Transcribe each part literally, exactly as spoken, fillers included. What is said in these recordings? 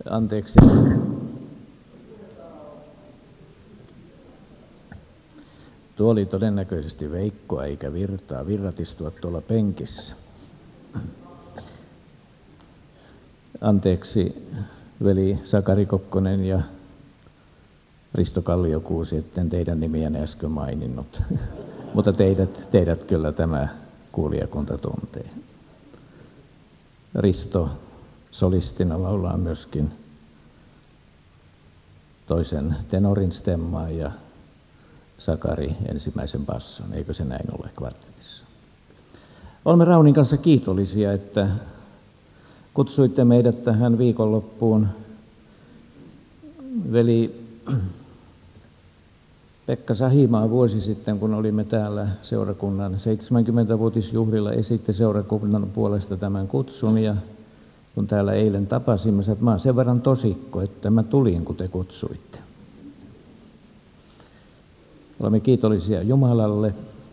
Anteeksi. Tuo oli todennäköisesti Veikkoa eikä Virtaa. Virrat istuvat tuolla penkissä. Anteeksi, veli Sakari Kokkonen ja Risto Kalliokuusi, etten teidän nimiänne äsken maininnut. Mutta teidät, teidät kyllä tämä kuulijakunta tuntee. Risto solistina laulaa myöskin toisen tenorin stemmaa ja Sakari ensimmäisen basson. Eikö se näin ole kvartetissa? Olemme Raunin kanssa kiitollisia, että kutsuitte meidät tähän viikonloppuun. Veli Pekka Sahimaa vuosi sitten, kun olimme täällä seurakunnan seitsemänkymmenvuotisjuhlilla, esitti seurakunnan puolesta tämän kutsun. Ja kun täällä eilen tapasimme, että mä oon sen verran tosikko, että mä tulin, kun te kutsuitte. Olemme kiitollisia Jumalalle.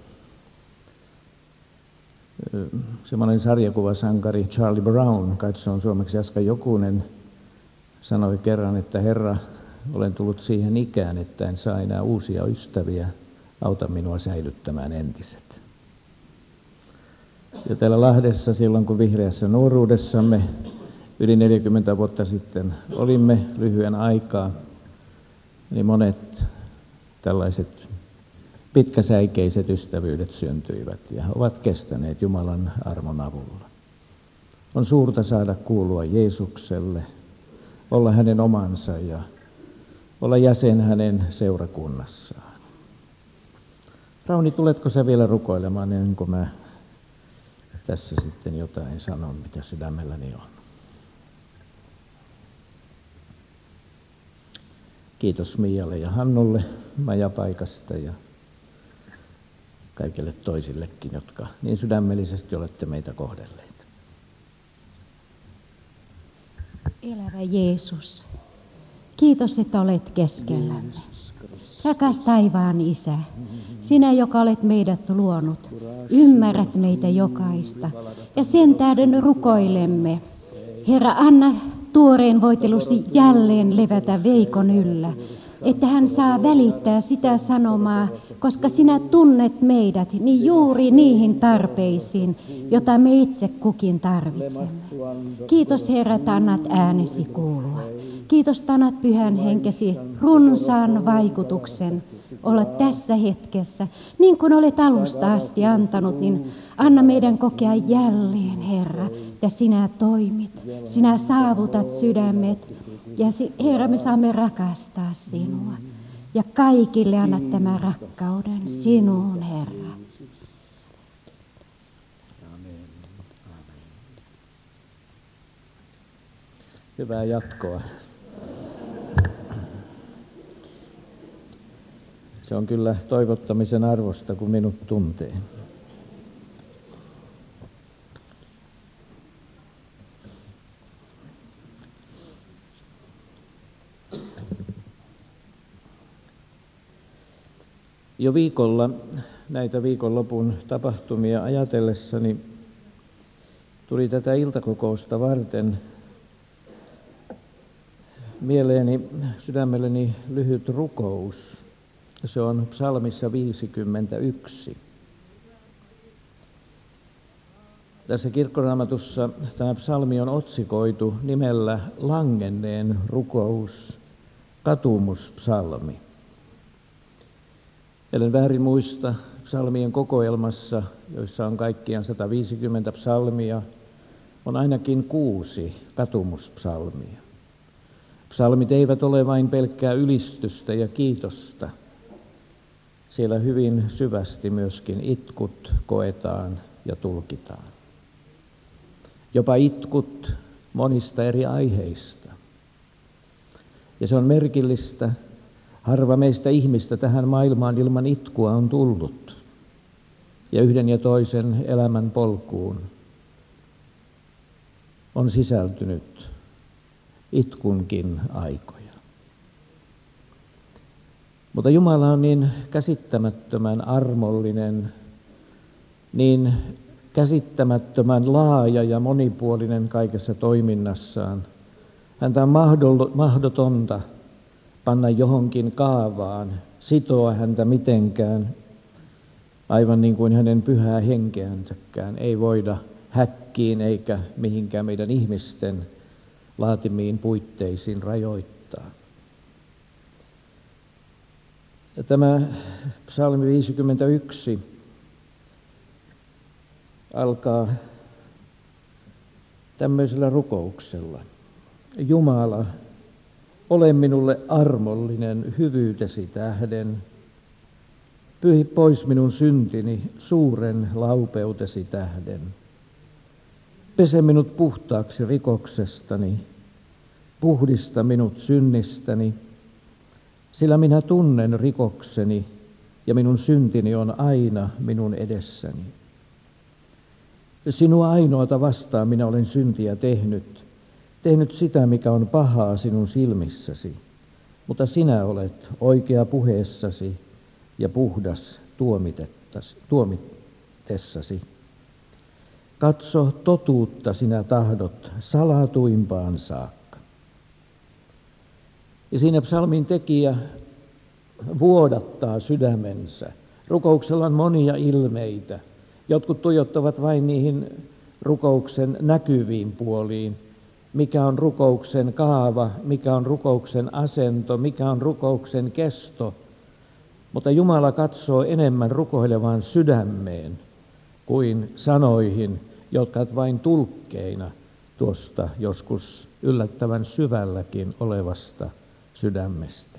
Semmoinen sarjakuvasankari Charlie Brown, kai se on suomeksi Jaska Jokunen, sanoi kerran, että Herra, olen tullut siihen ikään, että en saa enää uusia ystäviä, auta minua säilyttämään entiset. Ja täällä Lahdessa silloin, kun vihreässä nuoruudessamme yli neljäkymmentä vuotta sitten olimme lyhyen aikaa, niin monet tällaiset pitkäsäikeiset ystävyydet syntyivät ja ovat kestäneet Jumalan armon avulla. On suurta saada kuulua Jeesukselle, olla hänen omansa ja olla jäsen hänen seurakunnassaan. Rauni, tuletko sä vielä rukoilemaan ennen kuin mä tässä sitten jotain sanon, mitä sydämelläni on? Kiitos Mialle ja Hannulle majapaikasta ja kaikille toisillekin, jotka niin sydämellisesti olette meitä kohdelleet. Elävä Jeesus, kiitos, että olet keskellämme. Rakas taivaan Isä, sinä, joka olet meidät luonut, ymmärrät meitä jokaista ja sen tähden rukoilemme. Herra, anna tuoreen voitelusi jälleen levätä Veikon yllä, että hän saa välittää sitä sanomaa, koska sinä tunnet meidät niin juuri niihin tarpeisiin, jota me itse kukin tarvitsemme. Kiitos Herra, että annat äänesi kuulua. Kiitos, että annat Pyhän Henkesi runsaan vaikutuksen olla tässä hetkessä. Niin kuin olet alusta asti antanut, niin anna meidän kokea jälleen, Herra, että sinä toimit. Sinä saavutat sydämet ja Herra, me saamme rakastaa sinua. Ja kaikille anna tämän rakkauden sinuun, Herra. Hyvää jatkoa. Se on kyllä toivottamisen arvosta, kun minut tuntee. Jo viikolla näitä viikonlopun tapahtumia ajatellessani tuli tätä iltakokousta varten mieleeni, sydämelleni lyhyt rukous. Se on psalmissa viisikymmentäyksi. Tässä Kirkkoraamatussa tämä psalmi on otsikoitu nimellä Langenneen rukous, katumuspsalmi. Ellen väärin muista, psalmien kokoelmassa, joissa on kaikkiaan sata viisikymmentä psalmia, on ainakin kuusi katumuspsalmia. Psalmit eivät ole vain pelkkää ylistystä ja kiitosta. Siellä hyvin syvästi myöskin itkut koetaan ja tulkitaan. Jopa itkut monista eri aiheista. Ja se on merkillistä. Harva meistä ihmistä tähän maailmaan ilman itkua on tullut. Ja yhden ja toisen elämän polkuun on sisältynyt itkunkin aikoja. Mutta Jumala on niin käsittämättömän armollinen, niin käsittämättömän laaja ja monipuolinen kaikessa toiminnassaan. Häntä on mahdotonta panna johonkin kaavaan, sitoa häntä mitenkään, aivan niin kuin hänen pyhää henkeänsäkään ei voida häkkiin eikä mihinkään meidän ihmisten laatimiin puitteisiin rajoittaa. Ja tämä psalmi viisikymmentäyksi alkaa tämmöisellä rukouksella. Jumala, ole minulle armollinen hyvyytesi tähden. Pyyhi pois minun syntini suuren laupeutesi tähden. Pese minut puhtaaksi rikoksestani, puhdista minut synnistäni, sillä minä tunnen rikokseni ja minun syntini on aina minun edessäni. Sinua ainoata vastaan minä olen syntiä tehnyt, tehnyt sitä, mikä on pahaa sinun silmissäsi, mutta sinä olet oikea puheessasi ja puhdas tuomitessasi. Katso, totuutta sinä tahdot salatuimpaan saakka. Ja siinä psalmin tekijä vuodattaa sydämensä. Rukouksella on monia ilmeitä. Jotkut tuijottavat vain niihin rukouksen näkyviin puoliin. Mikä on rukouksen kaava, mikä on rukouksen asento, mikä on rukouksen kesto. Mutta Jumala katsoo enemmän rukoilevaan sydämeen kuin sanoihin, jotka ovat vain tulkkeina tuosta joskus yllättävän syvälläkin olevasta sydämestä.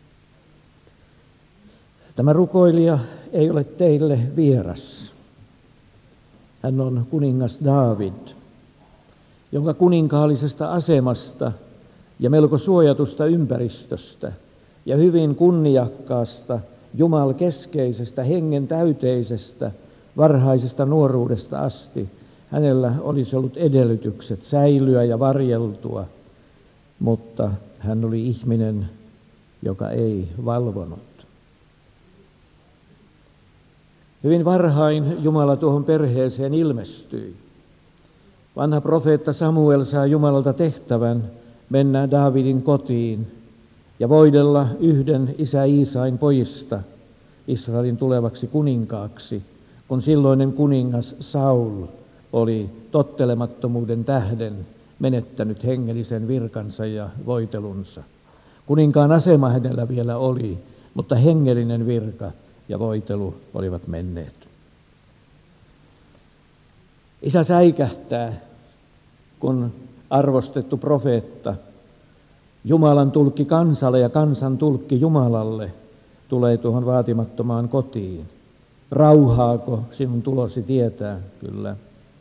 Tämä rukoilija ei ole teille vieras. Hän on kuningas Daavid, jonka kuninkaallisesta asemasta ja melko suojatusta ympäristöstä ja hyvin kunniakkaasta, jumalkeskeisestä, hengen täyteisestä, varhaisesta nuoruudesta asti hänellä olisi ollut edellytykset säilyä ja varjeltua, mutta hän oli ihminen, joka ei valvonut. Hyvin varhain Jumala tuohon perheeseen ilmestyi. Vanha profeetta Samuel saa Jumalalta tehtävän mennä Daavidin kotiin ja voidella yhden isä Iisain pojista Israelin tulevaksi kuninkaaksi, kun silloinen kuningas Saul oli tottelemattomuuden tähden menettänyt hengellisen virkansa ja voitelunsa. Kuninkaan asema hänellä vielä oli, mutta hengellinen virka ja voitelu olivat menneet. Isä säikähtää, kun arvostettu profeetta, Jumalan tulkki kansalle ja kansan tulkki Jumalalle, tulee tuohon vaatimattomaan kotiin. Rauhaako sinun tulosi tietää? Kyllä.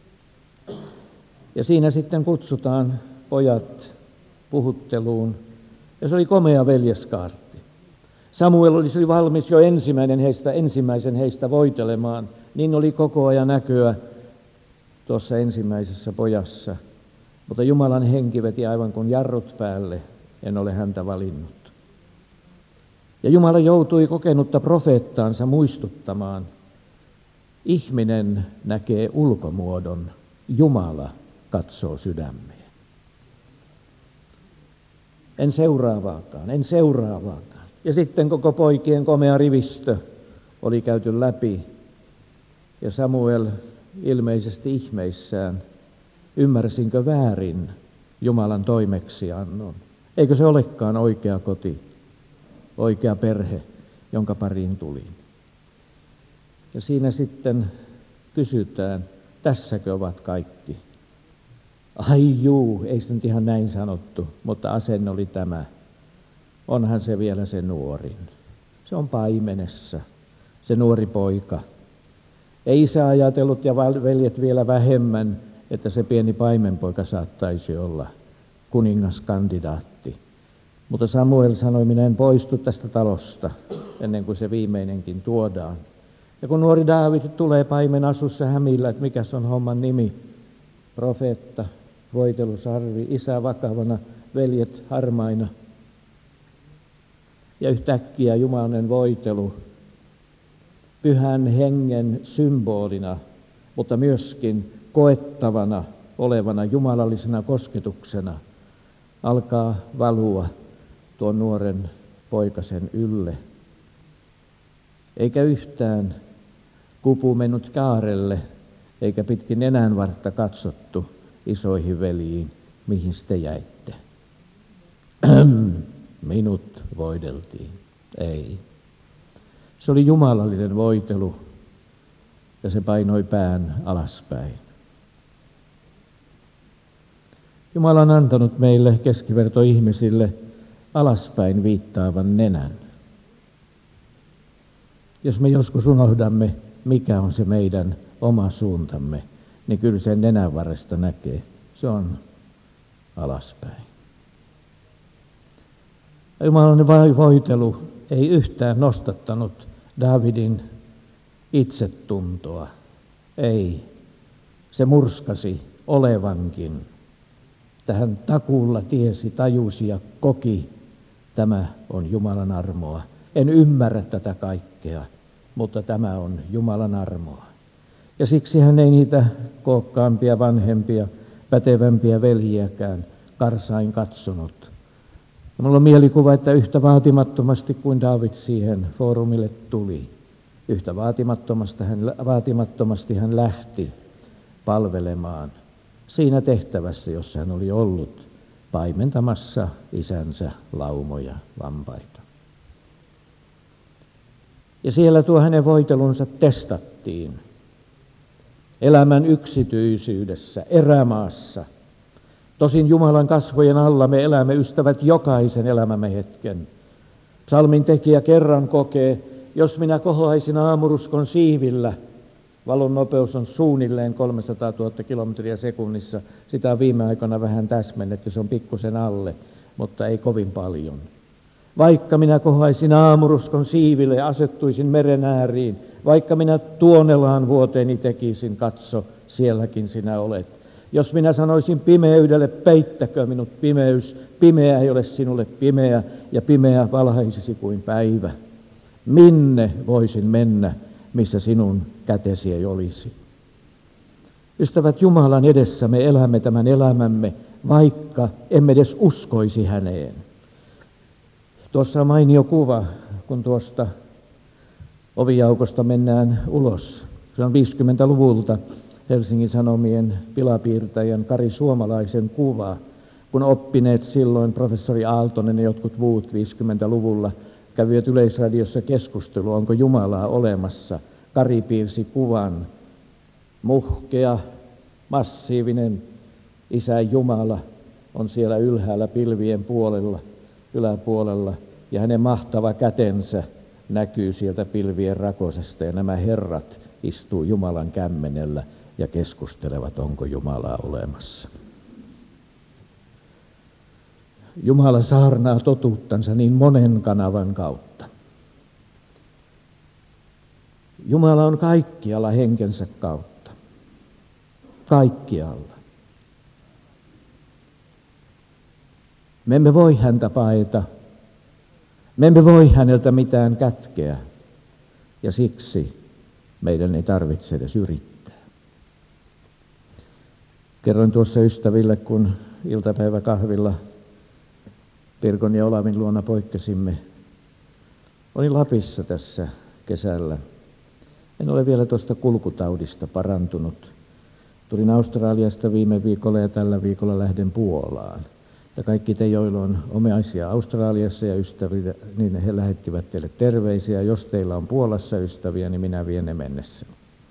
Ja siinä sitten kutsutaan pojat puhutteluun. Ja se oli komea veljeskaarti. Samuel oli valmis jo ensimmäinen heistä, ensimmäisen heistä voitelemaan. Niin oli koko ajan näköä tuossa ensimmäisessä pojassa. Mutta Jumalan henki veti aivan kuin jarrut päälle. En ole häntä valinnut. Ja Jumala joutui kokenutta profeettaansa muistuttamaan. Ihminen näkee ulkomuodon, Jumala katsoo sydämeen. En seuraavaakaan, en seuraavaakaan. Ja sitten koko poikien komea rivistö oli käyty läpi. Ja Samuel ilmeisesti ihmeissään, ymmärsinkö väärin Jumalan toimeksiannon? Eikö se olekaan oikea koti, oikea perhe, jonka pariin tulin? Ja siinä sitten kysytään, tässäkö ovat kaikki? Ai juu, ei se nyt ihan näin sanottu, mutta asenne oli tämä. Onhan se vielä se nuorin. Se on paimenessa, se nuori poika. Ei isä ajatellut ja veljet vielä vähemmän, että se pieni paimenpoika saattaisi olla kuningaskandidaatti. Mutta Samuel sanoi, minä en poistu tästä talosta ennen kuin se viimeinenkin tuodaan. Ja kun nuori Daavid tulee paimen asussa hämillä, että mikäs on homman nimi, profeetta, voitelusarvi, isä vakavana, veljet harmaina. Ja yhtäkkiä Jumalan voitelu pyhän hengen symbolina, mutta myöskin koettavana olevana jumalallisena kosketuksena alkaa valua tuon nuoren poikasen ylle. Eikä yhtään kupu mennyt kaarelle, eikä pitkin nenänvartta katsottu isoihin veljiin, mihin te jäitte. Minut voideltiin. Ei. Se oli jumalallinen voitelu, ja se painoi pään alaspäin. Jumala on antanut meille keskivertoihmisille alaspäin viittaavan nenän. Jos me joskus unohdamme, mikä on se meidän oma suuntamme, niin kyllä sen nenän varresta näkee. Se on alaspäin. Jumalan voitelu ei yhtään nostattanut Daavidin itsetuntoa. Ei. Se murskasi olevankin. Tähän takuulla tiesi, tajusi ja koki, tämä on Jumalan armoa. En ymmärrä tätä kaikkea, mutta tämä on Jumalan armoa. Ja siksi hän ei niitä kookkaampia, vanhempia, pätevämpiä veljiäkään karsain katsonut. Ja minulla on mielikuva, että yhtä vaatimattomasti kuin Daavid siihen foorumille tuli, yhtä vaatimattomasti hän, vaatimattomasti hän lähti palvelemaan siinä tehtävässä, jossa hän oli ollut paimentamassa isänsä laumoja, lampaita. Ja siellä tuo hänen voitelunsa testattiin elämän yksityisyydessä, erämaassa. Tosin Jumalan kasvojen alla me elämme, ystävät, jokaisen elämämme hetken. Psalmin tekijä kerran kokee, jos minä kohoaisin aamuruskon siivillä, valon nopeus on suunnilleen kolmesataatuhatta kilometriä sekunnissa. Sitä on viime aikoina vähän täsmennetty, se on pikkusen alle, mutta ei kovin paljon. Vaikka minä kohoaisin aamuruskon siiville ja asettuisin meren ääriin, vaikka minä Tuonelaan vuoteeni tekisin, katso, sielläkin sinä olet. Jos minä sanoisin pimeydelle, peittäkö minut pimeys, pimeä ei ole sinulle pimeä, ja pimeä valhaisisi kuin päivä. Minne voisin mennä, missä sinun kätesi ei olisi? Ystävät, Jumalan edessä me elämme tämän elämämme, vaikka emme edes uskoisi häneen. Tuossa on mainio kuva, kun tuosta ovijaukosta mennään ulos. Se on viisikymmentäluvulta Helsingin Sanomien pilapiirtäjän Kari Suomalaisen kuva, kun oppineet silloin professori Aaltonen ja jotkut muut viisikymmentäluvulla kävivät Yleisradiossa keskustelua, onko Jumalaa olemassa. Kari piirsi kuvan, muhkea, massiivinen Isä Jumala on siellä ylhäällä pilvien puolella, yläpuolella, ja hänen mahtava kätensä näkyy sieltä pilvien rakosesta, ja nämä herrat istuu Jumalan kämmenellä ja keskustelevat, onko Jumalaa olemassa. Jumala saarnaa totuuttansa niin monen kanavan kautta. Jumala on kaikkialla henkensä kautta. Kaikkialla. Me emme voi häntä paeta. Me emme voi häneltä mitään kätkeä. Ja siksi meidän ei tarvitse edes yrittää. Kerroin tuossa ystäville, kun iltapäiväkahvilla Pirkon ja Olavin luona poikkesimme. Olin Lapissa tässä kesällä. En ole vielä tuosta kulkutaudista parantunut. Tulin Australiasta viime viikolla ja tällä viikolla lähden Puolaan. Ja kaikki te, joilla on omaisia Australiassa ja ystäviä, niin he lähettivät teille terveisiä. Jos teillä on Puolassa ystäviä, niin minä vien ne mennessä.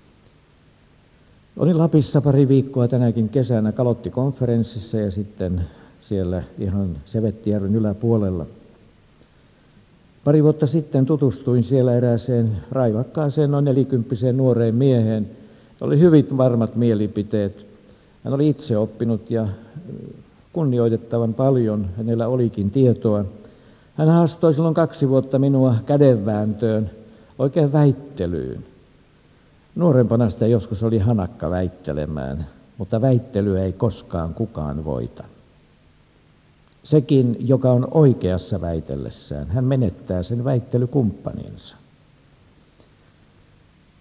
Olin Lapissa pari viikkoa tänäkin kesänä Kalotti-konferenssissa ja sitten siellä ihan Sevettijärven yläpuolella. Pari vuotta sitten tutustuin siellä erääseen raivakkaaseen, noin nelikymppiseen nuoreen mieheen. Oli hyvin varmat mielipiteet. Hän oli itse oppinut ja kunnioitettavan paljon, hänellä olikin tietoa. Hän haastoi silloin kaksi vuotta minua kädenvääntöön, oikein väittelyyn. Nuorempana sitä joskus oli hanakka väittelemään, mutta väittelyä ei koskaan kukaan voita. Sekin, joka on oikeassa väitellessään, hän menettää sen väittelykumppaninsa.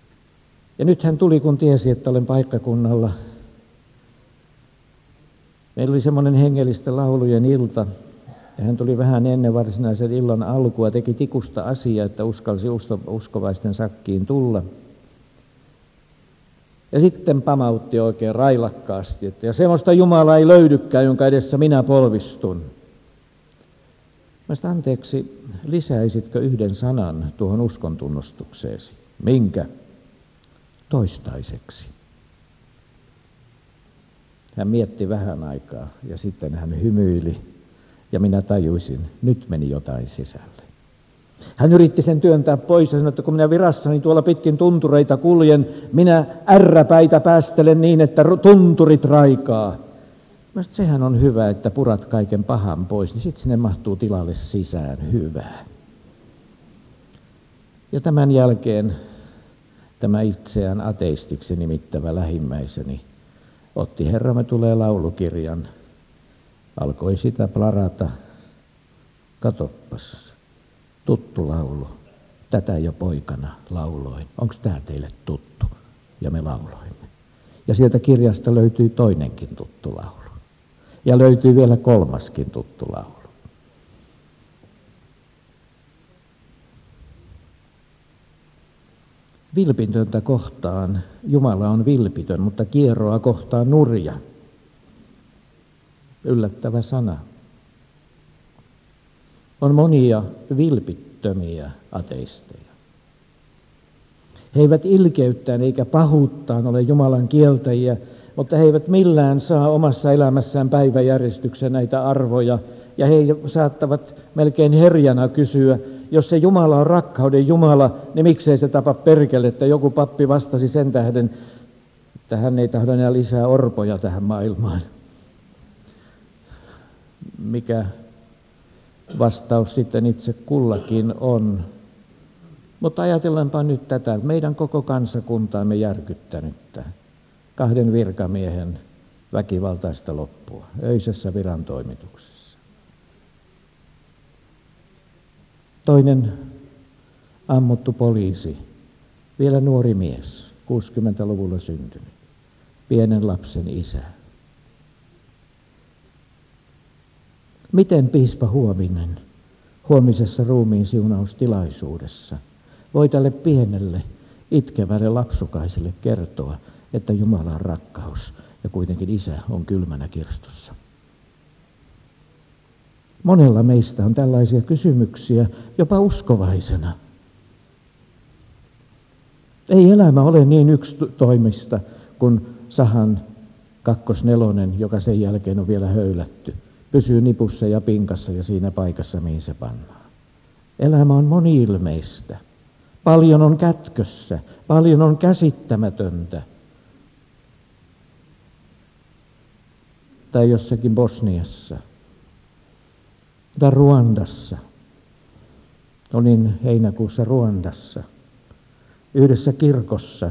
Ja nyt hän tuli, kun tiesi, että olen paikkakunnalla, Meillä oli semmoinen hengellisten laulujen ilta, ja hän tuli vähän ennen varsinaisen illan alkua, teki tikusta asiaa, että uskalsi uskovaisten sakkiin tulla. Ja sitten pamautti oikein railakkaasti, että ja semmoista Jumalaa ei löydykään, jonka edessä minä polvistun. Mä sanoin, anteeksi, lisäisitkö yhden sanan tuohon uskon tunnustukseesi? Minkä? Toistaiseksi. Hän mietti vähän aikaa ja sitten hän hymyili ja minä tajuisin, nyt meni jotain sisälle. Hän yritti sen työntää pois ja sanoi, että kun minä virassani tuolla pitkin tuntureita kuljen, minä ärräpäitä päästelen niin, että tunturit raikaa. Mä sanoin, että sehän on hyvä, että purat kaiken pahan pois, niin sitten sinne mahtuu tilalle sisään hyvää. Ja tämän jälkeen tämä itseään ateistiksi nimittävä lähimmäiseni otti Herramme tulee laulukirjan, alkoi sitä plarata. Katoppas, tuttu laulu, tätä jo poikana lauloin. Onko tämä teille tuttu? Ja me lauloimme. Ja sieltä kirjasta löytyi toinenkin tuttu laulu. Ja löytyi vielä kolmaskin tuttu laulu. Vilpitöntä kohtaan Jumala on vilpitön, mutta kieroa kohtaan nurja. Yllättävä sana. On monia vilpittömiä ateisteja. He eivät ilkeyttään eikä pahuuttaan ole Jumalan kieltäjiä, mutta he eivät millään saa omassa elämässään päiväjärjestyksen näitä arvoja. Ja he saattavat melkein herjana kysyä, jos se Jumala on rakkauden Jumala, niin miksei se tapa perkele, että joku pappi vastasi sen tähden, että hän ei tahdo enää lisää orpoja tähän maailmaan. Mikä vastaus sitten itse kullakin on. Mutta ajatellaanpa nyt tätä, meidän koko kansakuntaamme järkyttänyttä kahden virkamiehen väkivaltaista loppua öisessä virantoimituksessa. Toinen ammuttu poliisi, vielä nuori mies, kuusikymmentäluvulla syntynyt, pienen lapsen isä. Miten piispa Huominen huomisessa ruumiin siunaustilaisuudessa voi tälle pienelle, itkevälle lapsukaiselle kertoa, että Jumala on rakkaus ja kuitenkin isä on kylmänä kirstussa? Monella meistä on tällaisia kysymyksiä, jopa uskovaisena. Ei elämä ole niin yksitoimista kuin sahan kakkosnelonen, joka sen jälkeen on vielä höylätty. Pysyy nipussa ja pinkassa ja siinä paikassa, mihin se pannaan. Elämä on moni-ilmeistä. Paljon on kätkössä, paljon on käsittämätöntä. Tai jossakin Bosniassa. Tai Ruandassa. Olin heinäkuussa Ruandassa. Yhdessä kirkossa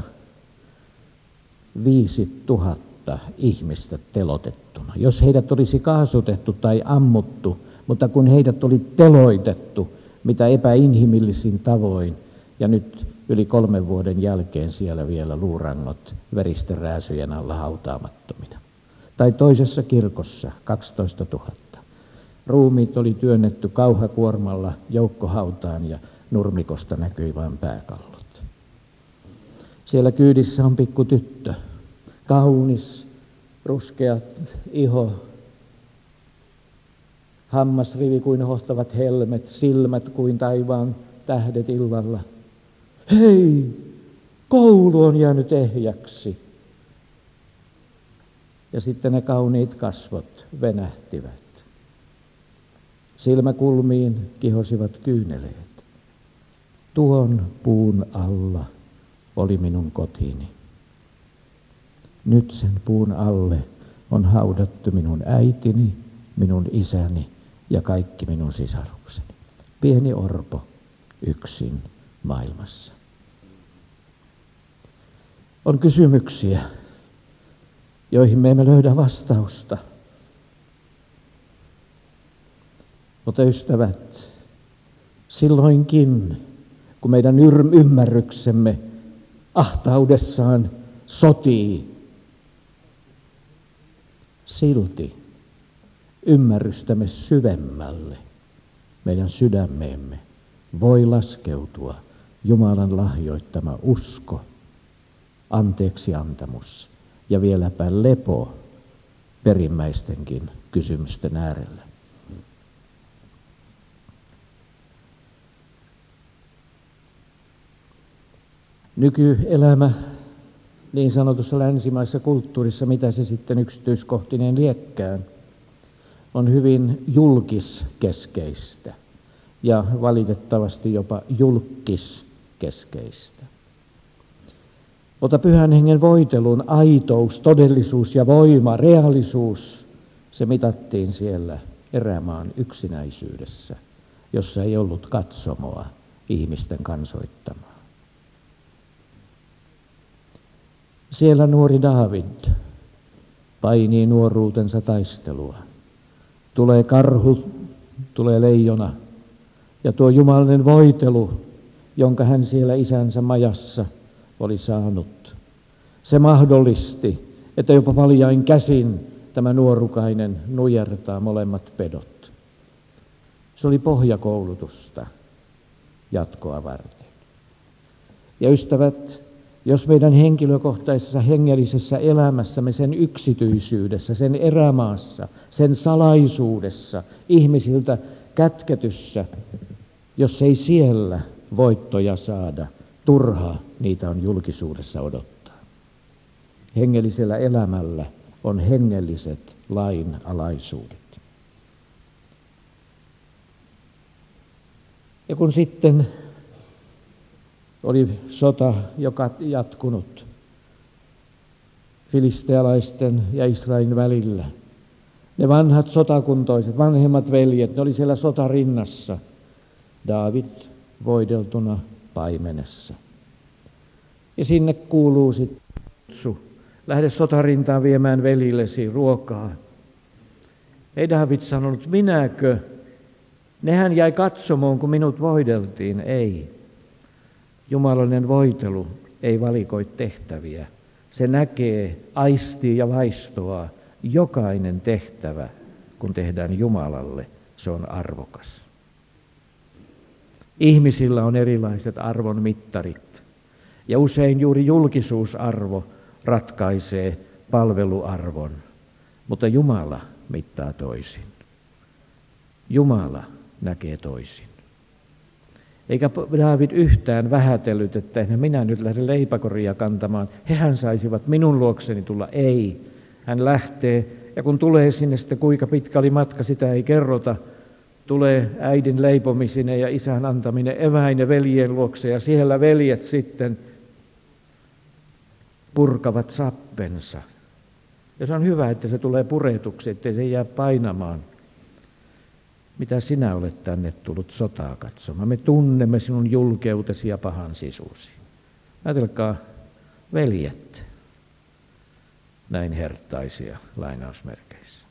viisi tuhatta ihmistä telotettuna. Jos heidät olisi kaasutettu tai ammuttu, mutta kun heidät oli teloitettu, mitä epäinhimillisin tavoin, ja nyt yli kolmen vuoden jälkeen siellä vielä luurangot veristen rääsyjen alla hautaamattomina. Tai toisessa kirkossa kaksitoista tuhatta. Ruumiit oli työnnetty kauhakuormalla joukkohautaan ja nurmikosta näkyi vain pääkallot. Siellä kyydissä on pikku tyttö, kaunis, ruskea iho, hammasrivi kuin hohtavat helmet, silmät kuin taivaan tähdet illalla. Hei, koulu on jäänyt ehjäksi. Ja sitten ne kauniit kasvot venähtivät. Silmäkulmiin kihosivat kyyneleet. Tuon puun alla oli minun kotini. Nyt sen puun alle on haudattu minun äitini, minun isäni ja kaikki minun sisarukseni. Pieni orpo yksin maailmassa. On kysymyksiä, joihin me emme löydä vastausta. Mutta ystävät, silloinkin, kun meidän ymmärryksemme ahtaudessaan sotii, silti ymmärrystämme syvemmälle meidän sydämeemme voi laskeutua Jumalan lahjoittama usko, anteeksiantamus ja vieläpä lepo perimmäistenkin kysymysten äärellä. Nykyelämä niin sanotussa länsimaisessa kulttuurissa, mitä se sitten yksityiskohtineen liekkään, on hyvin julkiskeskeistä ja valitettavasti jopa julkiskeskeistä. Ota Pyhän Hengen voitelun aitous, todellisuus ja voima, reaalisuus, se mitattiin siellä erämaan yksinäisyydessä, jossa ei ollut katsomoa ihmisten kansoittamaa. Siellä nuori Daavid painii nuoruutensa taistelua. Tulee karhu, tulee leijona ja tuo jumalinen voitelu, jonka hän siellä isänsä majassa oli saanut. Se mahdollisti, että jopa paljain käsin tämä nuorukainen nujertaa molemmat pedot. Se oli pohjakoulutusta jatkoa varten. Ja ystävät, jos meidän henkilökohtaisessa hengellisessä elämässämme, sen yksityisyydessä, sen erämaassa, sen salaisuudessa, ihmisiltä kätketyssä, jos ei siellä voittoja saada, turha niitä on julkisuudessa odottaa. Hengellisellä elämällä on hengelliset lainalaisuudet. Ja kun sitten oli sota, joka jatkunut filistealaisten ja Israelin välillä. Ne vanhat sotakuntoiset, vanhemmat veljet, ne oli siellä sotarinnassa. Daavid voideltuna paimenessa. Ja sinne kuuluu sitten kutsu. Lähde sotarintaan viemään velillesi ruokaa. Ei Daavid sanonut, minäkö? Nehän jäi katsomoon, kun minut voideltiin. Ei. Jumalallinen voitelu ei valikoi tehtäviä. Se näkee, aistii ja vaistoaa. Jokainen tehtävä, kun tehdään Jumalalle, se on arvokas. Ihmisillä on erilaiset arvon mittarit. Ja usein juuri julkisuusarvo ratkaisee palveluarvon. Mutta Jumala mittaa toisin. Jumala näkee toisin. Eikä Daavid yhtään vähätellyt, että en minä nyt lähde leipäkoria kantamaan. Hehän saisivat minun luokseni tulla. Ei. Hän lähtee, ja kun tulee sinne sitten, kuinka pitkä oli matka, sitä ei kerrota. Tulee äidin leipomisine ja isän antaminen eväinen veljen luokse, ja siellä veljet sitten purkavat sappensa. Ja se on hyvä, että se tulee puretuksi, ettei se jää painamaan. Mitä sinä olet tänne tullut sotaa katsomaan? Me tunnemme sinun julkeutesi ja pahan sisusi. Ajatelkaa, veljet, näin herttaisia lainausmerkeissä.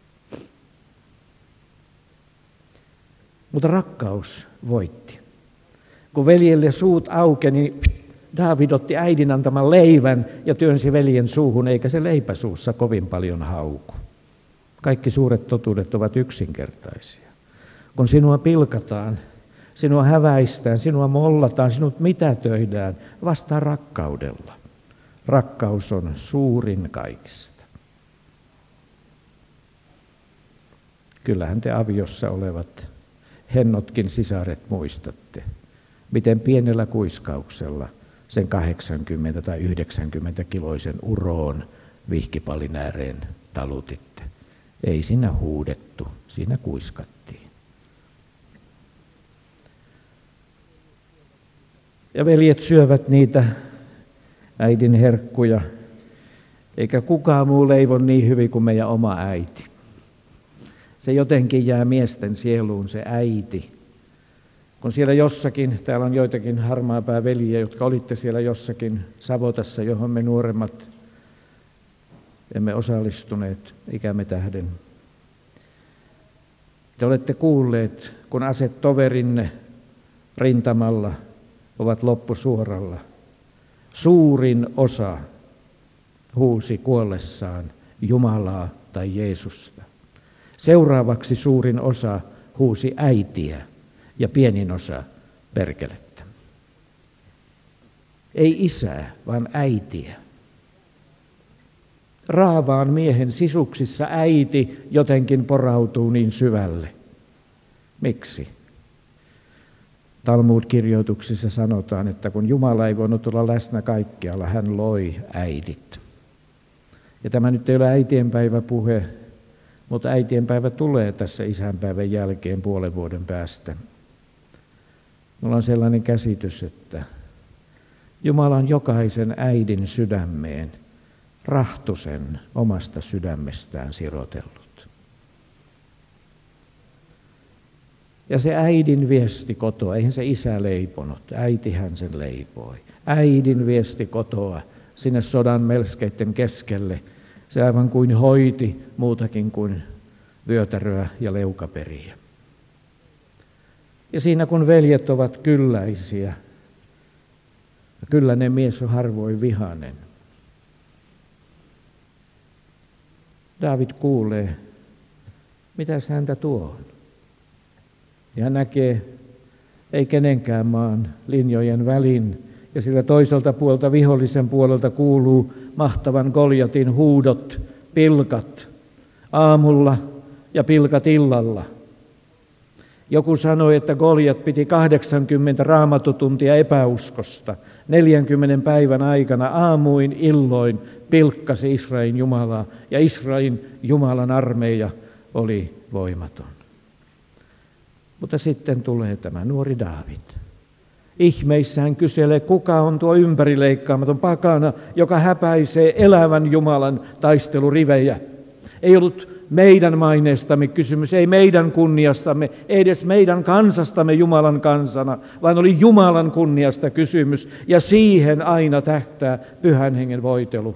Mutta rakkaus voitti. Kun veljelle suut aukeni, Daavid otti äidin antaman leivän ja työnsi veljen suuhun, eikä se leipä suussa kovin paljon hauku. Kaikki suuret totuudet ovat yksinkertaisia. Kun sinua pilkataan, sinua häväistään, sinua mollataan, sinut mitätöidään, vastaa rakkaudella. Rakkaus on suurin kaikista. Kyllähän te aviossa olevat hennotkin sisaret muistatte, miten pienellä kuiskauksella sen kahdeksankymmentä tai yhdeksänkymmentä kiloisen uroon vihkipallin ääreen talutitte. Ei siinä huudettu, siinä kuiskattiin. Ja veljet syövät niitä äidin herkkuja, eikä kukaan muu leivo niin hyvin kuin meidän oma äiti. Se jotenkin jää miesten sieluun, se äiti. Kun siellä jossakin, täällä on joitakin harmaapää veljiä, jotka olitte siellä jossakin Savotassa, johon me nuoremmat emme osallistuneet ikämme tähden. Te olette kuulleet, kun asetoverinne rintamalla ovat loppusuoralla. Suurin osa huusi kuollessaan Jumalaa tai Jeesusta. Seuraavaksi suurin osa huusi äitiä ja pienin osa perkelettä. Ei isää, vaan äitiä. Raavaan miehen sisuksissa äiti jotenkin porautuu niin syvälle. Miksi? Talmud-kirjoituksissa sanotaan, että kun Jumala ei voinut olla läsnä kaikkialla, hän loi äidit. Ja tämä nyt ei ole äitienpäiväpuhe, mutta äitienpäivä tulee tässä isänpäivän jälkeen puolen vuoden päästä. Minulla on sellainen käsitys, että Jumala on jokaisen äidin sydämeen rahtusen omasta sydämestään sirotellut. Ja se äidin viesti kotoa, eihän se isä leiponut, äitihän sen leipoi. Äidin viesti kotoa sinne sodan melskeiden keskelle, se aivan kuin hoiti muutakin kuin vyötäröä ja leukaperiä. Ja siinä kun veljet ovat kylläisiä, kylläinen mies on harvoin vihainen. Daavid kuulee, mitäs häntä tuo on. Ja hän näkee, ei kenenkään maan linjojen välin, ja sillä toiselta puolelta, vihollisen puolelta kuuluu mahtavan Goljatin huudot, pilkat aamulla ja pilkat illalla. Joku sanoi, että Goljat piti kahdeksankymmentä raamatutuntia epäuskosta. neljänkymmenen päivän aikana aamuin illoin pilkkasi Israelin Jumalaa, ja Israelin Jumalan armeija oli voimaton. Mutta sitten tulee tämä nuori Daavid. Ihmeissään kyselee, kuka on tuo ympärileikkaamaton pakana, joka häpäisee elävän Jumalan taistelurivejä. Ei ollut meidän maineestamme kysymys, ei meidän kunniastamme, ei edes meidän kansastamme Jumalan kansana, vaan oli Jumalan kunniasta kysymys, ja siihen aina tähtää Pyhän Hengen voitelu.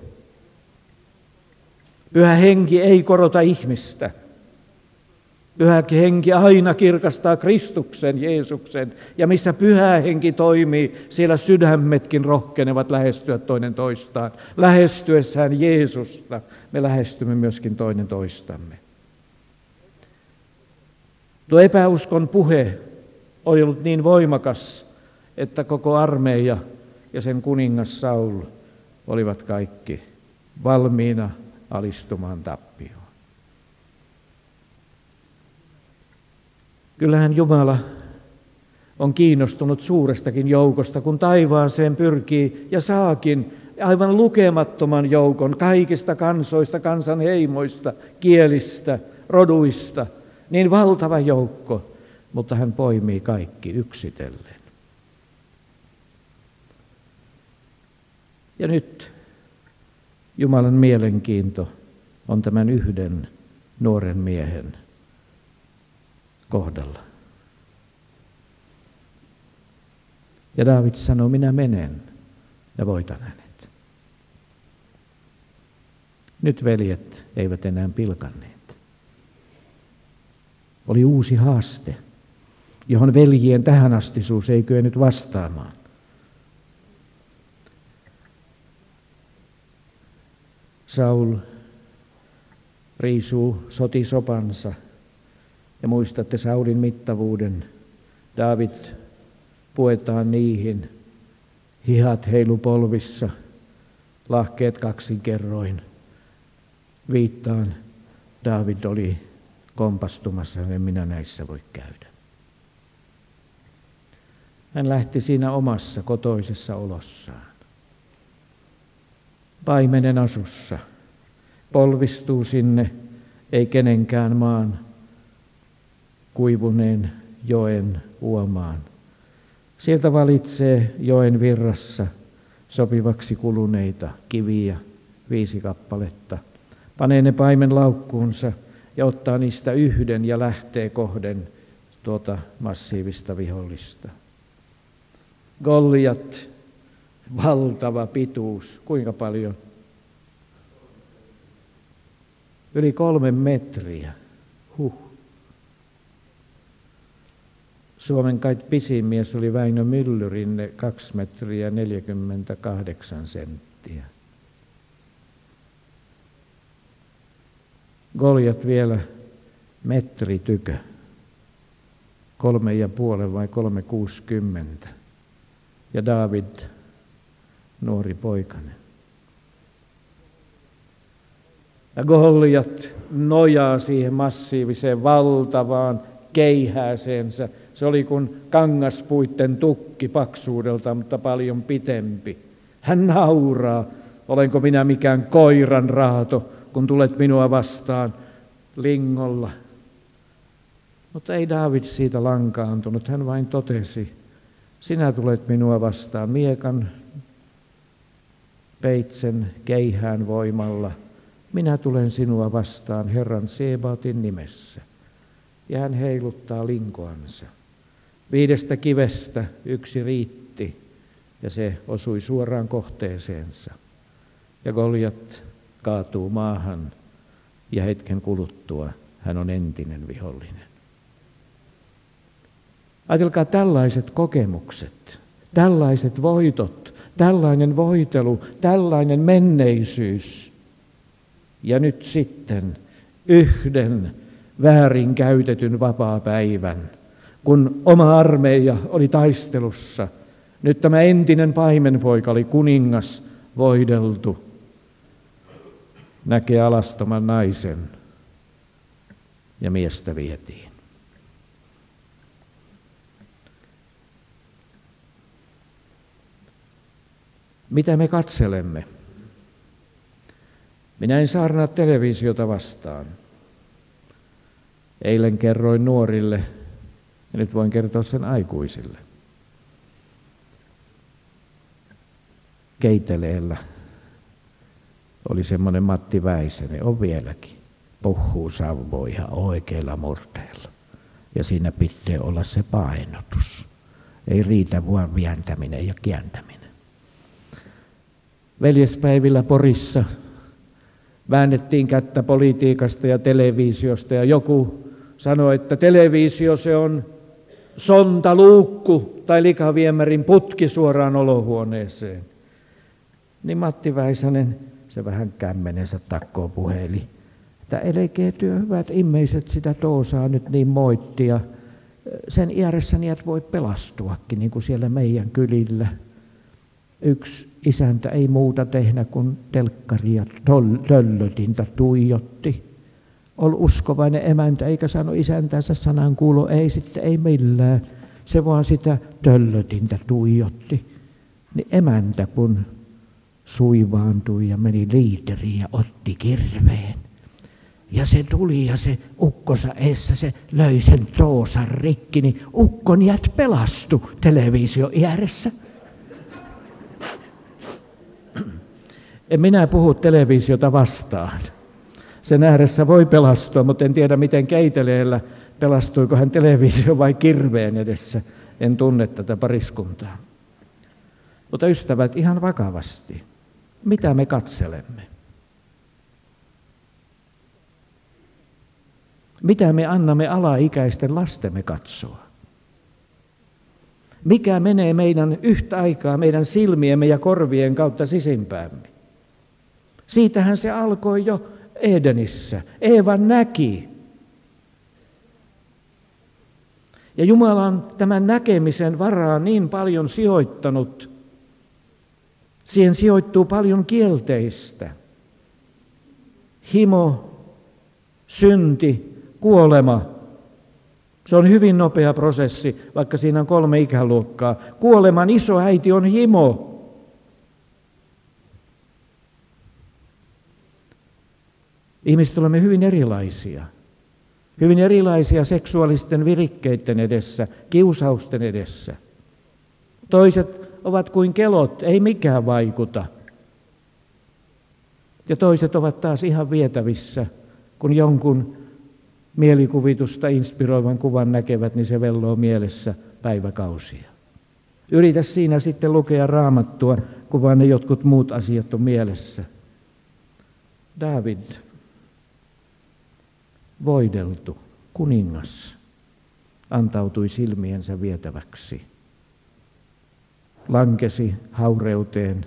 Pyhä Henki ei korota ihmistä. Pyhä Henki aina kirkastaa Kristuksen, Jeesuksen, ja missä Pyhä Henki toimii, siellä sydämetkin rohkenevat lähestyä toinen toistaan. Lähestyessään Jeesusta me lähestymme myöskin toinen toistamme. Tuo epäuskon puhe oli ollut niin voimakas, että koko armeija ja sen kuningas Saul olivat kaikki valmiina alistumaan tappioon. Kyllähän Jumala on kiinnostunut suurestakin joukosta, kun taivaaseen pyrkii ja saakin aivan lukemattoman joukon kaikista kansoista, kansanheimoista, kielistä, roduista, niin valtava joukko, mutta hän poimii kaikki yksitellen. Ja nyt Jumalan mielenkiinto on tämän yhden nuoren miehen kohdalla. Ja Daavid sanoo, minä menen ja voitan hänet. Nyt veljet eivät enää pilkanneet. Oli uusi haaste, johon veljien tähänastisuus ei kyennyt vastaamaan. Saul riisuu sotisopansa. Ja muistatte Saulin mittavuuden. Daavid puetaan niihin, hihat heilu polvissa, lahkeet kaksinkerroin. Viittaan, Daavid oli kompastumassa, en minä näissä voi käydä. Hän lähti siinä omassa kotoisessa olossaan. Paimenen asussa, polvistuu sinne, ei kenenkään maan kuivuneen joen uomaan. Sieltä valitsee joen virrassa sopivaksi kuluneita kiviä, viisi kappaletta. Panee ne paimen laukkuunsa ja ottaa niistä yhden ja lähtee kohden tuota massiivista vihollista. Goljat, valtava pituus, kuinka paljon? Yli kolme metriä. Huh. Suomen kai pisin mies oli Väinö Myllyrinne, kaksi metriä neljäkymmentäkahdeksan senttiä. Goljat vielä metri tykö, kolme ja puolen vai kolme kuusikymmentä. Ja Daavid, nuori poikainen. Ja Goljat nojaa siihen massiiviseen valtavaan keihääseensä. Se oli kuin kangaspuitten tukki paksuudelta, mutta paljon pitempi. Hän nauraa, olenko minä mikään koiran raato, kun tulet minua vastaan lingolla. Mutta ei Daavid siitä lankaantunut, hän vain totesi, sinä tulet minua vastaan miekan, peitsen, keihään voimalla. Minä tulen sinua vastaan Herran Sebaotin nimessä. Ja hän heiluttaa linkoansa. Viidestä kivestä yksi riitti ja se osui suoraan kohteeseensa. Ja Goljat kaatuu maahan ja hetken kuluttua hän on entinen vihollinen. Ajatelkaa tällaiset kokemukset, tällaiset voitot, tällainen voitelu, tällainen menneisyys. Ja nyt sitten yhden väärin käytetyn vapaapäivän, kun oma armeija oli taistelussa. Nyt tämä entinen paimenpoika oli kuningas voideltu. Näkee alastoman naisen ja miestä vietiin. Mitä me katselemme? Minä en saarnaa televisiota vastaan. Eilen kerroin nuorille ja nyt voin kertoa sen aikuisille. Keiteleellä oli semmoinen Matti Väisänen, on vieläkin. Puhuu savua ihan oikeilla murteilla. Ja siinä pitää olla se painotus. Ei riitä vaan vientäminen ja kiäntäminen. Veljespäivillä Porissa väännettiin kättä politiikasta ja televisiosta ja joku sanoi, että televisio se on sontaluukku tai likaviemärin putki suoraan olohuoneeseen. Niin Matti Väisänen, se vähän kämmenensä takkoo puheli, että älkää työ hyvät ihmiset sitä toosaa nyt niin moittia. Sen iäressä niin et voi pelastuakin, niin kuin siellä meidän kylillä. Yksi isäntä ei muuta tehdä kuin telkkaria töllötintä tuijotti. Oli uskovainen emäntä, eikä saanut isäntänsä sanan kuulo, ei sitten, ei millään. Se vaan sitä töllötintä tuijotti. Niin emäntä kun suivaantui ja meni liiteriin ja otti kirveen. Ja se tuli ja se ukkonsa eessä, se löi sen toosan rikki, niin ukkon jät pelastui televisio ääressä. En minä puhu televisiota vastaan. Sen ääressä voi pelastua, mutta en tiedä miten Keiteleellä pelastuiko hän televisio vai kirveen edessä. En tunne tätä pariskuntaa. Mutta ystävät, ihan vakavasti, mitä me katselemme? Mitä me annamme alaikäisten lastemme katsoa? Mikä menee meidän yhtä aikaa meidän silmiemme ja korvien kautta sisimpäämme? Siitähän se alkoi jo Edenissä. Eeva näki. Ja Jumala on tämän näkemisen varaan niin paljon sijoittanut. Siihen sijoittuu paljon kielteistä. Himo, synti, kuolema. Se on hyvin nopea prosessi, vaikka siinä on kolme ikäluokkaa. Kuoleman isoäiti on himo. Ihmiset olemme hyvin erilaisia. Hyvin erilaisia seksuaalisten virikkeiden edessä, kiusausten edessä. Toiset ovat kuin kelot, ei mikään vaikuta. Ja toiset ovat taas ihan vietävissä, kun jonkun mielikuvitusta inspiroivan kuvan näkevät, niin se velloo mielessä päiväkausia. Yritä siinä sitten lukea Raamattua, kun vaan ne jotkut muut asiat on mielessä. Daavid, voideltu kuningas, antautui silmiensä vietäväksi. Lankesi haureuteen,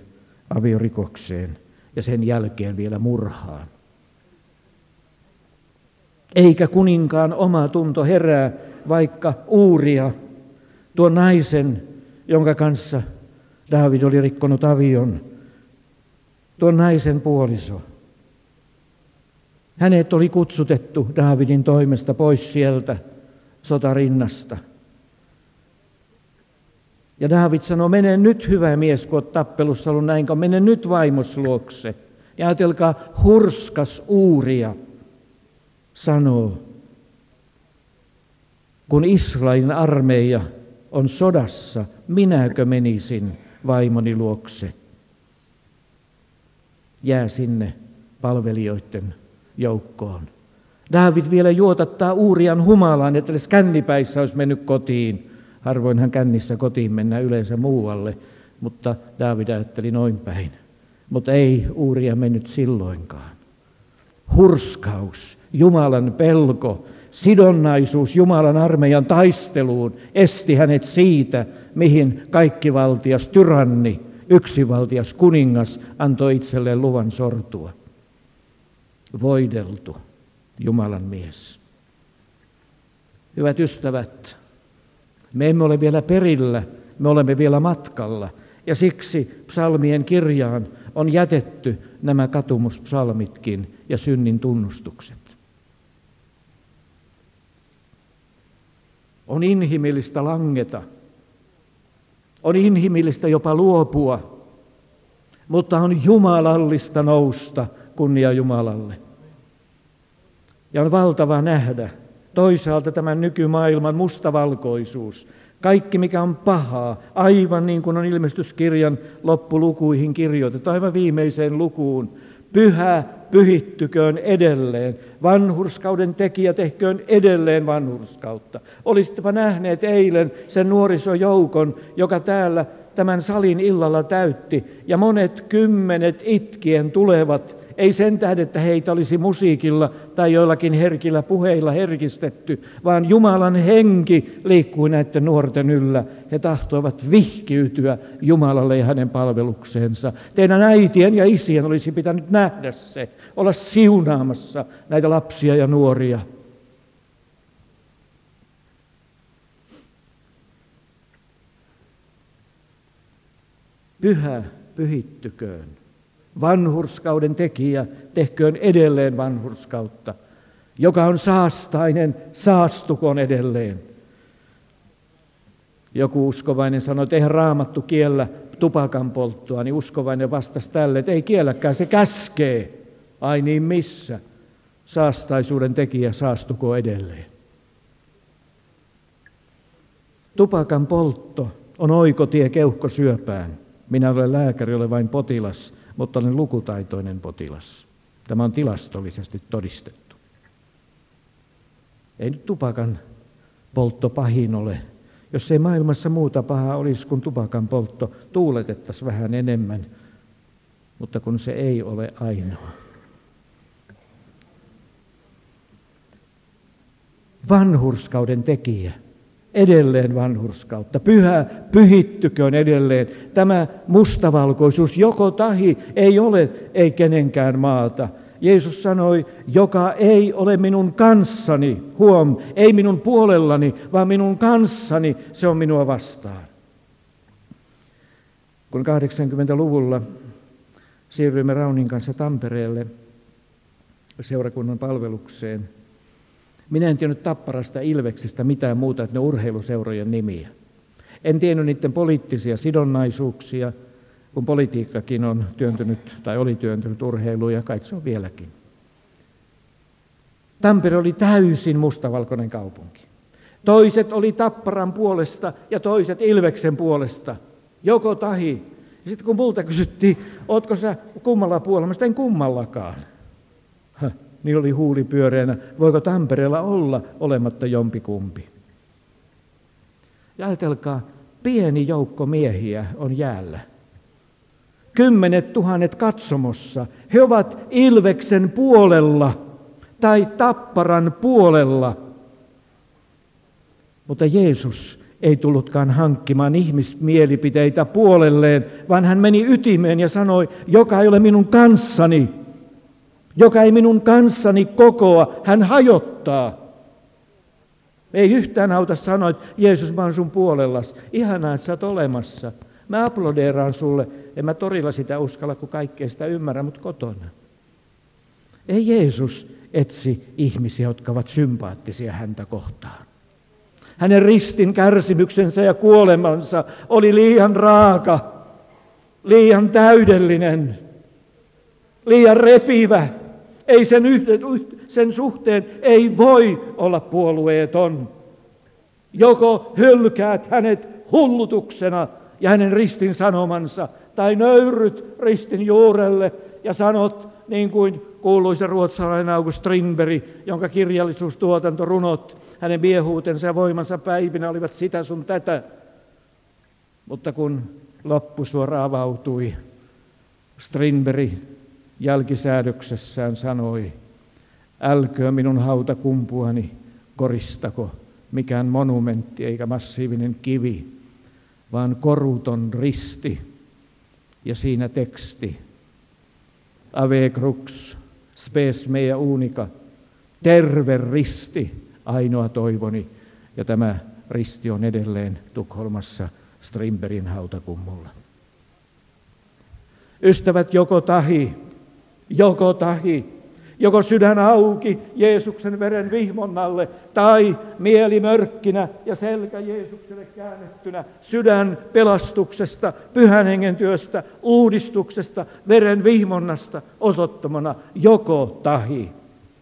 aviorikokseen ja sen jälkeen vielä murhaan. Eikä kuninkaan oma tunto herää, vaikka Uuria, tuon naisen, jonka kanssa Daavid oli rikkonut avion, tuon naisen puoliso. Hänet oli kutsutettu Daavidin toimesta pois sieltä sotarinnasta. Ja Daavid sanoi, mene nyt hyvä mies, kun olet tappelussa ollut näin, mene nyt vaimos luokse. Ja ajatelkaa, hurskas Uuria sanoo, kun Israelin armeija on sodassa, minäkö menisin vaimoni luokse? Jää sinne palvelijoiden joukkoon. Daavid vielä juotattaa Uurian humalaan, että edes kännipäissä olisi mennyt kotiin. Harvoinhan kännissä kotiin mennään yleensä muualle, mutta Daavid ajatteli noin päin. Mutta ei Uuria mennyt silloinkaan. Hurskaus, Jumalan pelko, sidonnaisuus Jumalan armeijan taisteluun esti hänet siitä, mihin kaikkivaltias tyranni, yksivaltias kuningas antoi itselleen luvan sortua. Voideltu Jumalan mies. Hyvät ystävät, me emme ole vielä perillä, me olemme vielä matkalla. Ja siksi psalmien kirjaan on jätetty nämä katumuspsalmitkin ja synnin tunnustukset. On inhimillistä langeta, on inhimillistä jopa luopua, mutta on jumalallista nousta kunnia Jumalalle. Ja on valtava nähdä toisaalta tämän nykymaailman mustavalkoisuus, kaikki mikä on pahaa, aivan niin kuin on ilmestyskirjan loppulukuihin kirjoitettu, aivan viimeiseen lukuun. Pyhä pyhittyköön edelleen, vanhurskauden tekijä tehköön edelleen vanhurskautta. Olisittepa nähneet eilen sen nuorisojoukon, joka täällä tämän salin illalla täytti, ja monet kymmenet itkien tulevat, ei sen tähden, että heitä olisi musiikilla tai joillakin herkillä puheilla herkistetty, vaan Jumalan henki liikkui näiden nuorten yllä. He tahtoivat vihkiytyä Jumalalle ja hänen palvelukseensa. Teidän äitien ja isien olisi pitänyt nähdä se, olla siunaamassa näitä lapsia ja nuoria. Pyhä pyhittyköön. Vanhurskauden tekijä tehköön edelleen vanhurskautta. Joka on saastainen, saastukoon edelleen. Joku uskovainen sanoi, että eihän Raamattu kiellä tupakan polttoa, niin uskovainen vastasi tälle, että ei kielläkään, se käskee. Ai niin missä? Saastaisuuden tekijä saastukoon edelleen. Tupakan poltto on oikotie keuhkosyöpään. Minä olen lääkäri, olen vain potilas, mutta olen lukutaitoinen potilas. Tämä on tilastollisesti todistettu. Ei nyt tupakan poltto pahin ole. Jos ei maailmassa muuta pahaa olisi kuin tupakan poltto, tuuletettaisiin vähän enemmän, mutta kun se ei ole ainoa. Vanhurskauden tekijä. Edelleen vanhurskautta. Pyhä pyhittyköön edelleen. Tämä mustavalkoisuus joko tahi ei ole, ei kenenkään maata. Jeesus sanoi, joka ei ole minun kanssani, huom, ei minun puolellani, vaan minun kanssani, se on minua vastaan. Kun kahdeksankymmentäluvulla siirryimme Raunin kanssa Tampereelle seurakunnan palvelukseen, minä en tiennyt Tapparasta Ilveksestä mitään muuta, että ne urheiluseurojen nimiä. En tiennyt niiden poliittisia sidonnaisuuksia, kun politiikkakin on työntynyt tai oli työntynyt urheiluun ja kai se on vieläkin. Tampere oli täysin mustavalkoinen kaupunki. Toiset oli Tapparan puolesta ja toiset Ilveksen puolesta. Joko tahi. Ja sitten kun multa kysyttiin, ootko sä kummalla puolella? Mä en kummallakaan. Häh. Niin oli huuli pyöreänä, voiko Tampereella olla olematta jompikumpi. Ja ajatelkaa, pieni joukko miehiä on jäällä. Kymmenet tuhannet katsomossa. He ovat Ilveksen puolella tai Tapparan puolella. Mutta Jeesus ei tullutkaan hankkimaan ihmismielipiteitä puolelleen, vaan hän meni ytimeen ja sanoi, joka ei ole minun kanssani, Joka ei minun kanssani kokoa, hän hajottaa. Ei yhtään auta sanoa, että Jeesus, mä oon sun puolellas. Ihanaa, että sä oot olemassa. Mä aplodeeraan sulle. En mä torilla sitä uskalla, kun kaikkea sitä ymmärrä, mutta kotona. Ei Jeesus etsi ihmisiä, jotka ovat sympaattisia häntä kohtaan. Hänen ristin kärsimyksensä ja kuolemansa oli liian raaka, liian täydellinen, liian repivä. Ei sen, yhden, sen suhteen ei voi olla puolueeton. Joko hylkäät hänet hullutuksena ja hänen ristin sanomansa, tai nöyryt ristin juurelle ja sanot, niin kuin kuuluisa ruotsalainen August Strindberg, jonka kirjallisuustuotanto, runot, hänen miehuutensa ja voimansa päivinä olivat sitä sun tätä. Mutta kun loppusuora avautui, Strindberg jälkisäädöksessään sanoi, älköön minun hautakumpuani koristako mikään monumentti eikä massiivinen kivi, vaan koruton risti ja siinä teksti. Ave crux, spes mea unica, terve risti, ainoa toivoni. Ja tämä risti on edelleen Tukholmassa Strindbergin hautakummulla. Ystävät, joko tahi, joko tahi, joko sydän auki Jeesuksen veren vihmonnalle, tai mieli mörkkinä ja selkä Jeesukselle käännettynä, sydän pelastuksesta, pyhän hengen työstä, uudistuksesta, veren vihmonnasta osoittamana, joko tahi.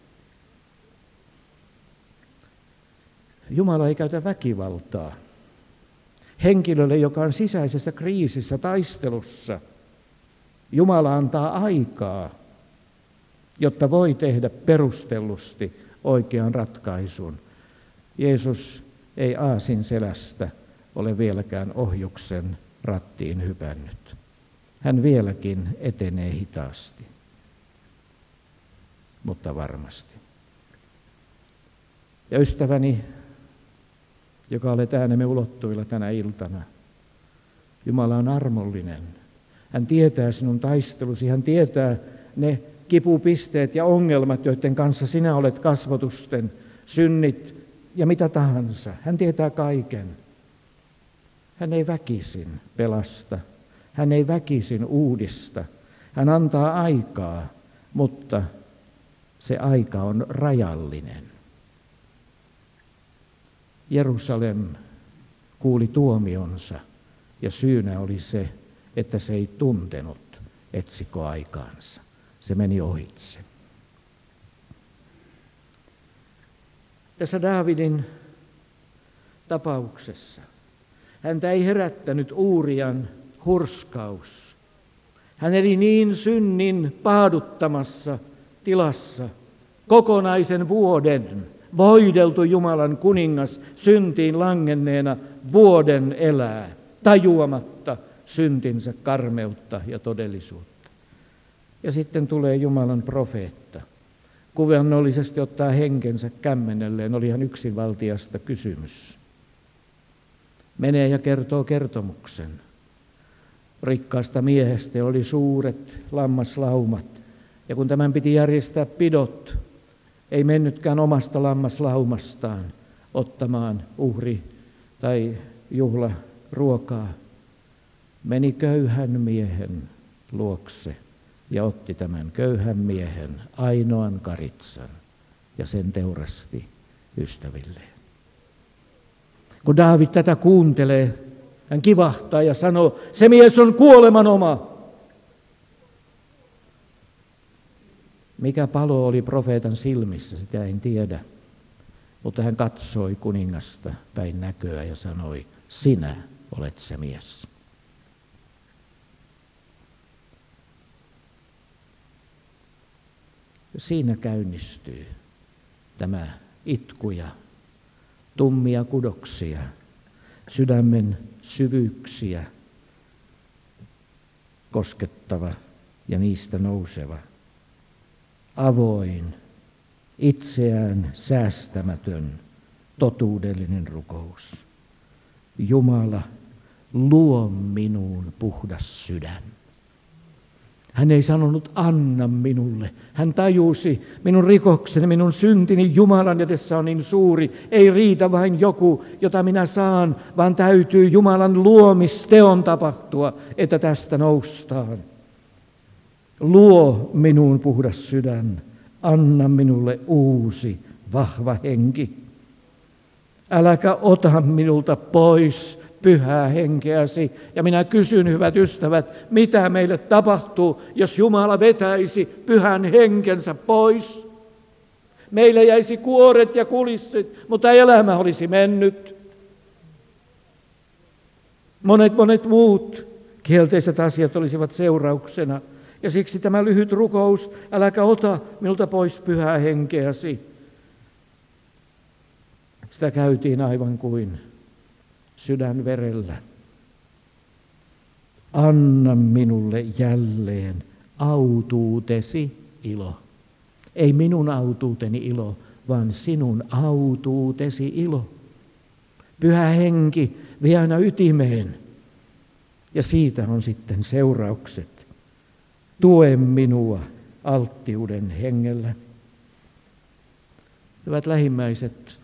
Jumala ei käytä väkivaltaa henkilölle, joka on sisäisessä kriisissä, taistelussa. Jumala antaa aikaa, jotta voi tehdä perustellusti oikean ratkaisun. Jeesus ei aasin selästä ole vieläkään ohjuksen rattiin hypännyt. Hän vieläkin etenee hitaasti, mutta varmasti. Ja ystäväni, joka olet äänemme ulottuilla tänä iltana, Jumala on armollinen. Hän tietää sinun taistelusi, hän tietää ne kipupisteet ja ongelmat, joiden kanssa sinä olet kasvotusten, synnit ja mitä tahansa. Hän tietää kaiken. Hän ei väkisin pelasta. Hän ei väkisin uudista. Hän antaa aikaa, mutta se aika on rajallinen. Jerusalem kuuli tuomionsa ja syynä oli se, että se ei tuntenut etsikoaikaansa. Se meni ohitse. Tässä Daavidin tapauksessa häntä ei herättänyt Uurian hurskaus. Hän eli niin synnin paaduttamassa tilassa kokonaisen vuoden, voideltu Jumalan kuningas, syntiin langenneena vuoden elää, tajuamatta syntinsä karmeutta ja todellisuutta. Ja sitten tulee Jumalan profeetta. Kuvannollisesti ottaa henkensä kämmenelleen, oli ihan yksinvaltiasta kysymys. Menee ja kertoo kertomuksen. Rikkaasta miehestä oli suuret lammaslaumat. Ja kun tämän piti järjestää pidot, ei mennytkään omasta lammaslaumastaan ottamaan uhri tai juhlaruokaa. Meni köyhän miehen luokse ja otti tämän köyhän miehen ainoan karitsan ja sen teurasti ystävilleen. Kun Daavid tätä kuuntelee, hän kivahtaa ja sanoo, se mies on kuolemanoma. Mikä palo oli profeetan silmissä, sitä en tiedä. Mutta hän katsoi kuningasta päin näköä ja sanoi, sinä olet se mies. Siinä käynnistyy tämä itku ja tummia kudoksia, sydämen syvyyksiä koskettava ja niistä nouseva, avoin, itseään säästämätön, totuudellinen rukous. Jumala, luo minuun puhdas sydän. Hän ei sanonut, anna minulle. Hän tajusi, minun rikokseni, minun syntini Jumalan edessä on niin suuri. Ei riitä vain joku, jota minä saan, vaan täytyy Jumalan luomisteon tapahtua, että tästä noustaan. Luo minuun puhdas sydän, anna minulle uusi, vahva henki. Äläkä ota minulta pois pyhää henkeäsi. Ja minä kysyn, hyvät ystävät, mitä meille tapahtuu, jos Jumala vetäisi pyhän henkensä pois? Meille jäisi kuoret ja kulissit, mutta elämä olisi mennyt. Monet, monet muut kielteiset asiat olisivat seurauksena. Ja siksi tämä lyhyt rukous, äläkä ota minulta pois pyhää henkeäsi. Sitä käytiin aivan kuin sydänverellä. Anna minulle jälleen autuutesi ilo. Ei minun autuuteni ilo, vaan sinun autuutesi ilo. Pyhä henki vie aina ytimeen. Ja siitä on sitten seuraukset. Tue minua alttiuden hengellä. Hyvät lähimmäiset,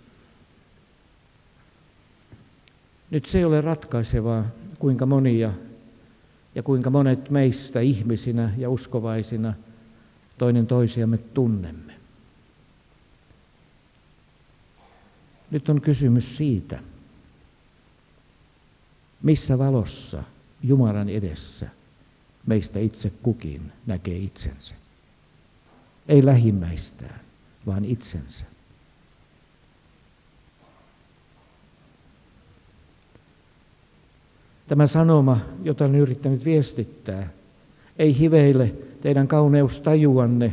nyt se ei ole ratkaisevaa, kuinka monia ja kuinka monet meistä ihmisinä ja uskovaisina toinen toisiamme tunnemme. Nyt on kysymys siitä, missä valossa Jumalan edessä meistä itse kukin näkee itsensä. Ei lähimmäistään, vaan itsensä. Tämä sanoma, jota olen yrittänyt viestittää, ei hiveile teidän kauneustajuanne,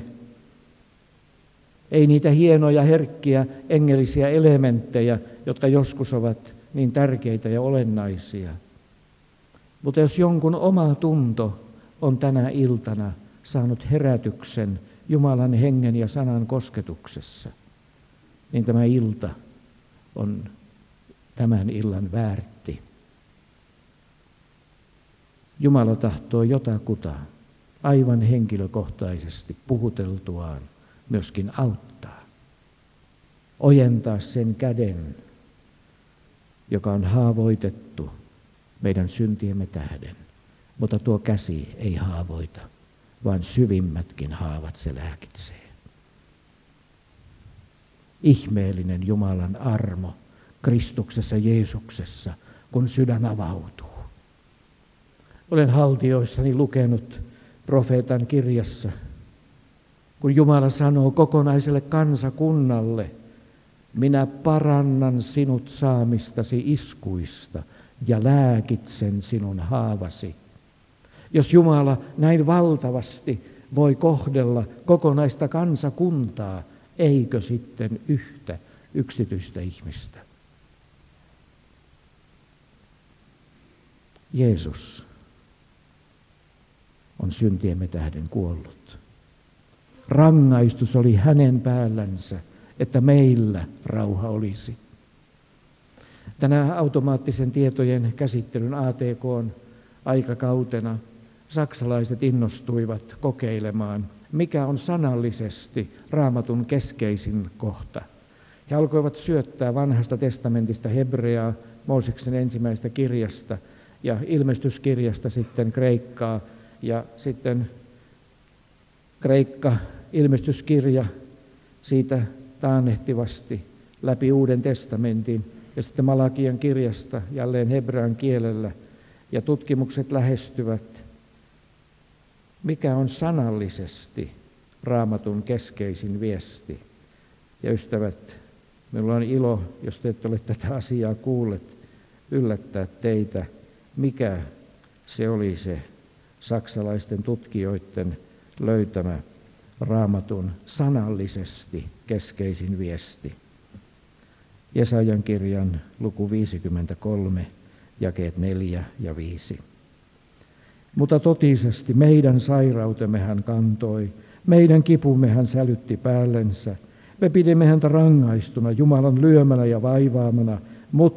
ei niitä hienoja, herkkiä, engelisiä elementtejä, jotka joskus ovat niin tärkeitä ja olennaisia. Mutta jos jonkun oma tunto on tänä iltana saanut herätyksen Jumalan hengen ja sanan kosketuksessa, niin tämä ilta on tämän illan väärti. Jumala tahtoo jotakuta aivan henkilökohtaisesti puhuteltuaan myöskin auttaa. Ojentaa sen käden, joka on haavoitettu meidän syntiemme tähden. Mutta tuo käsi ei haavoita, vaan syvimmätkin haavat se lääkitsee. Ihmeellinen Jumalan armo Kristuksessa Jeesuksessa, kun sydän avautuu. Olen haltioissani lukenut profeetan kirjassa, kun Jumala sanoo kokonaiselle kansakunnalle, minä parannan sinut saamistasi iskuista ja lääkitsen sinun haavasi. Jos Jumala näin valtavasti voi kohdella kokonaista kansakuntaa, eikö sitten yhtä yksityistä ihmistä? Jeesus on syntiemme tähden kuollut. Rangaistus oli hänen päällänsä, että meillä rauha olisi. Tänä automaattisen tietojen käsittelyn A T K:n aikakautena saksalaiset innostuivat kokeilemaan, mikä on sanallisesti Raamatun keskeisin kohta. He alkoivat syöttää vanhasta testamentista hebreaa, Mooseksen ensimmäistä kirjasta ja ilmestyskirjasta sitten kreikkaa ja sitten kreikka ilmestyskirja siitä taannehtivasti läpi Uuden testamentin ja sitten Malakian kirjasta jälleen hebrean kielellä ja tutkimukset lähestyvät. Mikä on sanallisesti Raamatun keskeisin viesti? Ja ystävät, minulla on ilo, jos te ette ole tätä asiaa kuulleet, yllättää teitä, mikä se oli se saksalaisten tutkijoiden löytämä Raamatun sanallisesti keskeisin viesti. Jesajan kirjan luku viisikymmentäkolme, jakeet neljä ja viisi. Mutta totisesti meidän sairautemme hän kantoi, meidän kipumme hän sälytti päällensä. Me pidimme häntä rangaistuna, Jumalan lyömänä ja vaivaamana, mutta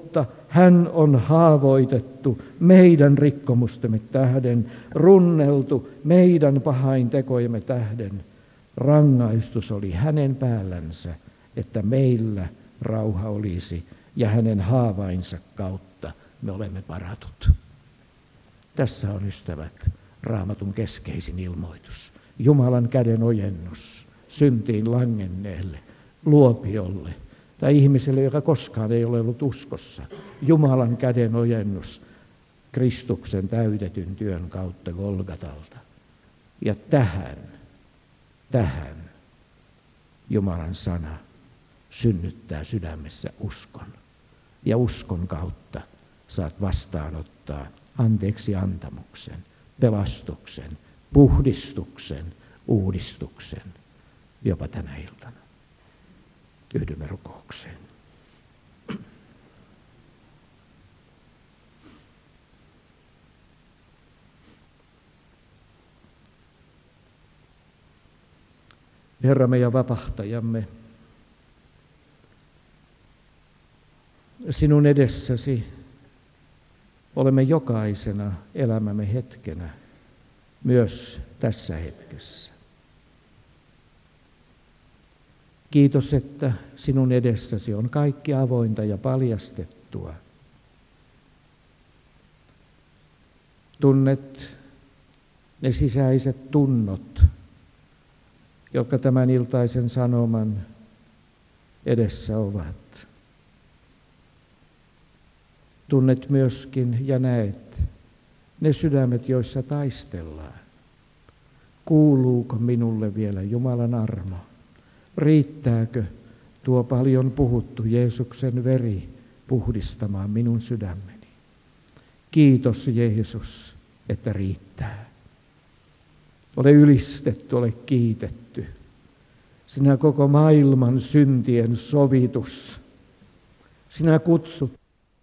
hän on haavoitettu meidän rikkomustemme tähden, runneltu meidän pahaintekojemme tähden. Rangaistus oli hänen päällänsä, että meillä rauha olisi, ja hänen haavainsa kautta me olemme paratut. Tässä on, ystävät, Raamatun keskeisin ilmoitus. Jumalan käden ojennus syntiin langenneelle, luopiolle tai ihmiselle, joka koskaan ei ole ollut uskossa. Jumalan käden ojennus Kristuksen täytetyn työn kautta Golgatalta. Ja tähän, tähän Jumalan sana synnyttää sydämessä uskon. Ja uskon kautta saat vastaanottaa anteeksi antamuksen, pelastuksen, puhdistuksen, uudistuksen, jopa tänä iltana. Yhdymme rukoukseen. Herramme ja vapahtajamme, sinun edessäsi olemme jokaisena elämämme hetkenä, myös tässä hetkessä. Kiitos, että sinun edessäsi on kaikki avointa ja paljastettua. Tunnet ne sisäiset tunnot, jotka tämän iltaisen sanoman edessä ovat. Tunnet myöskin ja näet ne sydämet, joissa taistellaan. Kuuluuko minulle vielä Jumalan armo? Riittääkö tuo paljon puhuttu Jeesuksen veri puhdistamaan minun sydämeni? Kiitos Jeesus, että riittää. Ole ylistetty, ole kiitetty. Sinä koko maailman syntien sovitus. Sinä kutsut